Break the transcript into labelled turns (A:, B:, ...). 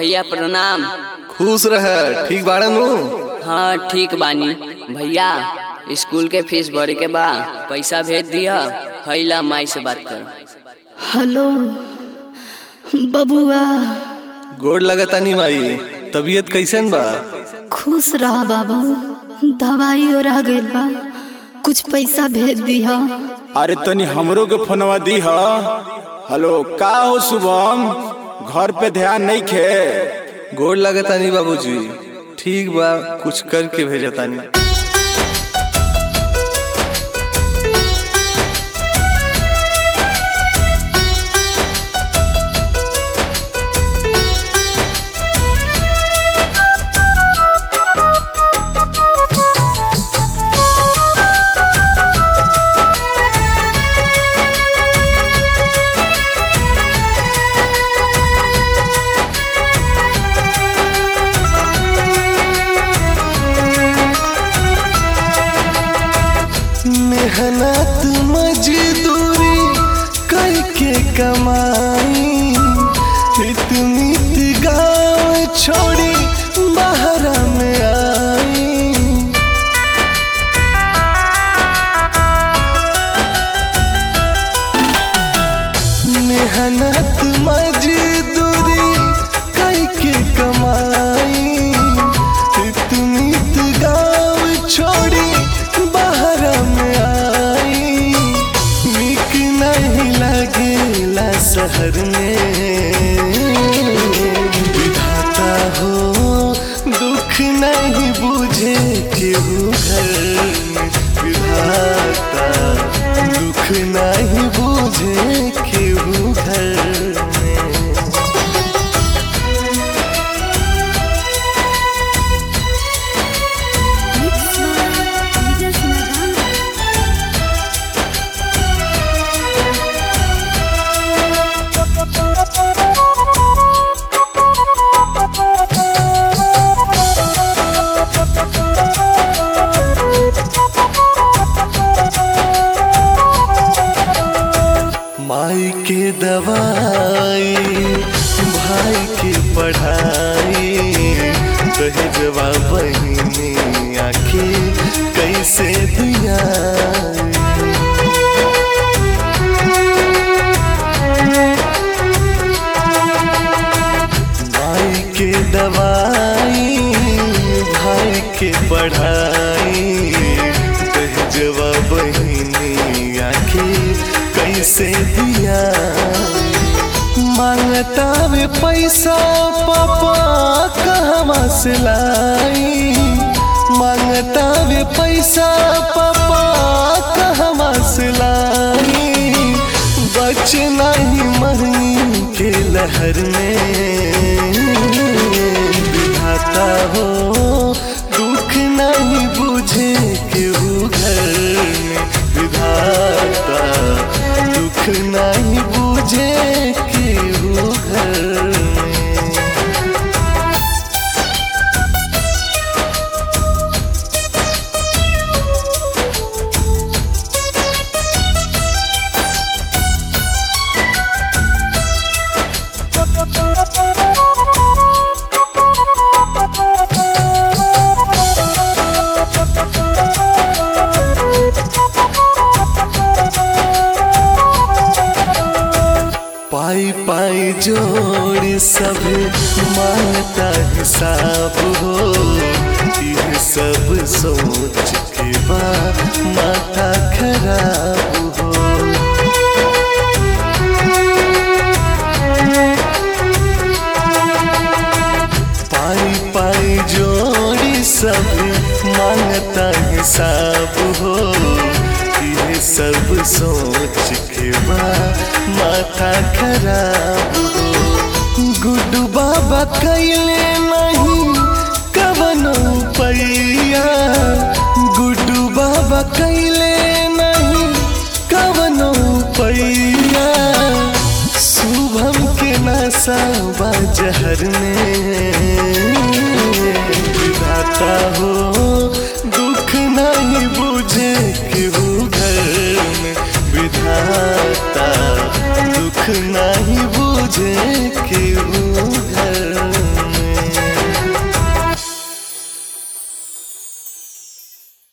A: भैया प्रणाम।
B: खुश रह, ठीक बाड़ा नु?
A: हाँ ठीक बानी भैया। स्कूल के फीस भरे के बा, पैसा भेज दिया। हैला माई से बात कर।
C: हेलो बबुआ।
B: गोड़ लगतानी माई, तबीयत कैसन बा?
C: खुश रहा बाबू, दवाई और आ गइल बा, कुछ पैसा भेज दिया।
D: अरे तनी हमरो के फोनवा दी हा। हेलो का हो शुभम, घर पे ध्यान नहीं खे?
B: गोड़ लगतानी बाबूजी, ठीक बा, कुछ करके भेजतानी। मेहनत मजदूरी करके कमाई, इतनी गाँव छोड़ी बाहर में आई। मेहनत मजदूरी करके कमाई, इतनी गाँव छोड़ी बाहर में आई। निक नहीं लगेला शहर में, विधाता हो दुख नहीं बुझे केहू घर में। विधाता दुख नहीं बुझे केहू घर में। माई के दवाई, भाई के पढ़ाई, दहेजवा बहिनी आके कैसे दिया। माई के दवाई, भाई के पढ़ाई, दहेजवा बहिनी आके कैसे दिया। मांगता वे पैसा पापा कहवा से लाई। मांगता वे पैसा पापा कहवा से लाई। बच नहीं मही के लहर में, विधाता हो दुख नहीं बुझे केहू घर में। विधाता दुख नहीं बुझे केहू घर में। पाई पाई जोड़ सब मांगता हिसाब हो। यह सब सोच के बा माथा खराब हो। पाई पाई जोड़ी सब मांगता हिसाब हो। यह सब सोच के बा माथा खराब हो। गुड्डू बाबा कैले नहीं कवनो पैया। गुड्डू बाबा कैले नहीं कवनो पैया। शुभम के नशा बा जहर में, विधाता हो दुख नहीं बुझे केहू घर में। विधाता दुख नहीं बुझे